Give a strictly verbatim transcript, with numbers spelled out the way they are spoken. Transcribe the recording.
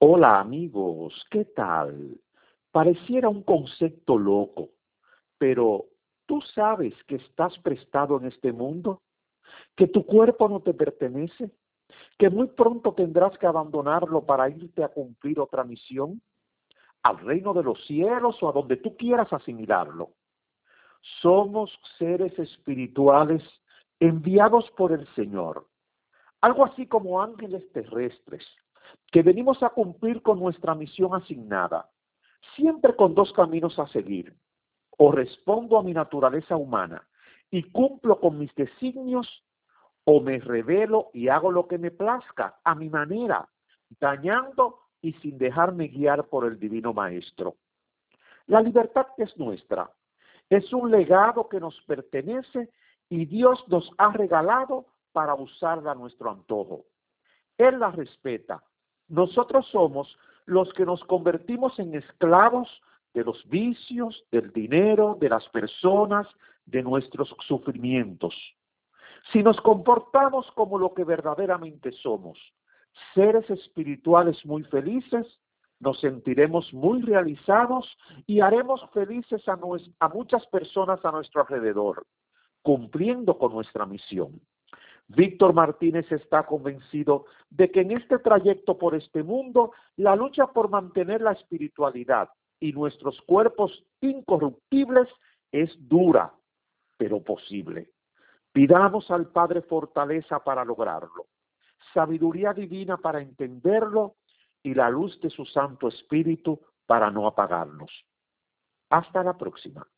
Hola amigos, ¿qué tal? Pareciera un concepto loco, pero ¿tú sabes que estás prestado en este mundo? ¿Que tu cuerpo no te pertenece? ¿Que muy pronto tendrás que abandonarlo para irte a cumplir otra misión? ¿Al reino de los cielos o a donde tú quieras asimilarlo? Somos seres espirituales enviados por el Señor, algo así como ángeles terrestres, que venimos a cumplir con nuestra misión asignada, siempre con dos caminos a seguir. O respondo a mi naturaleza humana y cumplo con mis designios, o me rebelo y hago lo que me plazca a mi manera, dañando y sin dejarme guiar por el divino maestro. La libertad que es nuestra es un legado que nos pertenece y Dios nos ha regalado para usarla a nuestro antojo. Él la respeta. Nosotros somos los que nos convertimos en esclavos de los vicios, del dinero, de las personas, de nuestros sufrimientos. Si nos comportamos como lo que verdaderamente somos, seres espirituales muy felices, nos sentiremos muy realizados y haremos felices a, nues- a muchas personas a nuestro alrededor, cumpliendo con nuestra misión. Víctor Martínez está convencido de que en este trayecto por este mundo, la lucha por mantener la espiritualidad y nuestros cuerpos incorruptibles es dura, pero posible. Pidamos al Padre fortaleza para lograrlo, sabiduría divina para entenderlo y la luz de su Santo Espíritu para no apagarnos. Hasta la próxima.